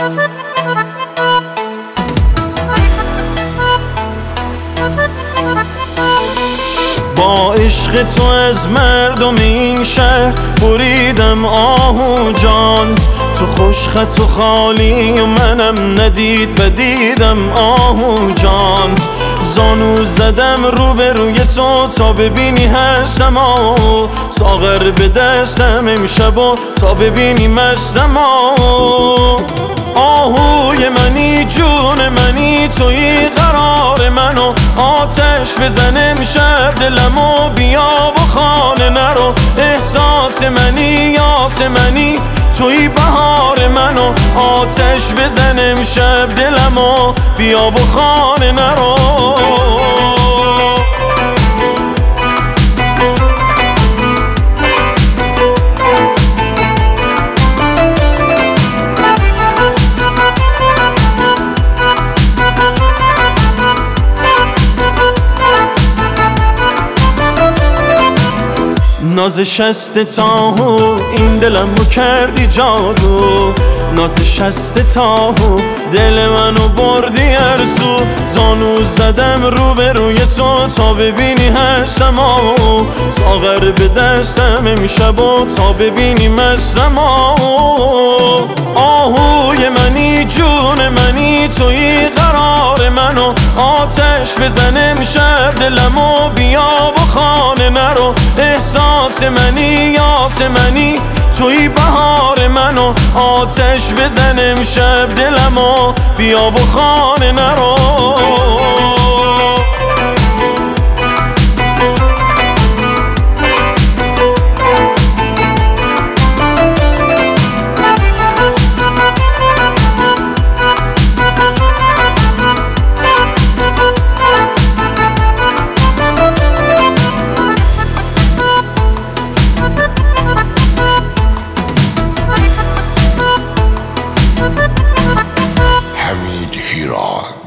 با عشق تو از مردم این شهر بریدم آهو جان، تو خوش خط و خالی و منم ندید بدیدم آهو جان. زانو زدم روبروی تو تا ببینی هستم ساغر به دستم امشب تا ببینی مستم آهوی منی جون منی توی قرار منو آتش بزن امشب دلمو بیا و خانه نرو. احساس منی یاس منی توی بهار منو آتش بزن امشب دلمو بیا و خانه نرو. ناز شست تاهو این دلم رو کردی جادو، ناز شست تاهو دل منو بردی ارزو. زانو زدم روبروی تو تا ببینی هستم ساغر به دستم امشب تا ببینی مستم آهوی منی جون منی توی قرار منو آتش بزن امشب دلمو بیا و خانه نرو. احساس منی یاس منی توی بهار منو آتش بزن امشب دلمو بیا و خانه نرو. حمید هیراد